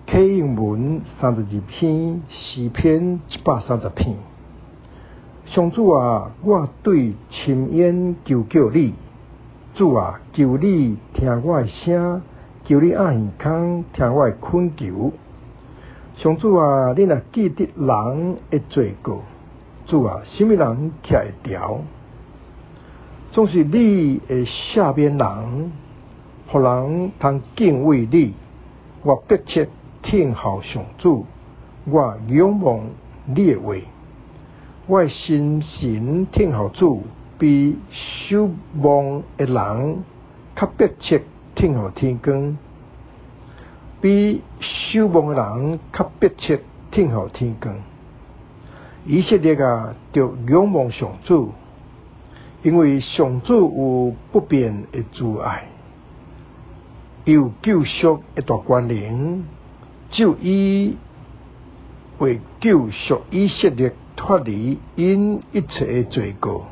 启应文32篇，诗篇130篇。上主啊，我对深渊求救你，主啊，求你听我的声，求你按耳孔听我的恳求。上主啊，你若记得人的罪过，主啊，什么人徛会牢？总是你会赦免人，互人通敬畏你。我迫切听候上主，我仰望你的话。我的心神听候主，比守望的人较迫切听候天光，比守望的人较迫切听候天光。以色列啊，着仰望上主，因为上主有不变的慈爱，有救赎的大权能，只有伊会救赎以色列脱离因一切的罪过。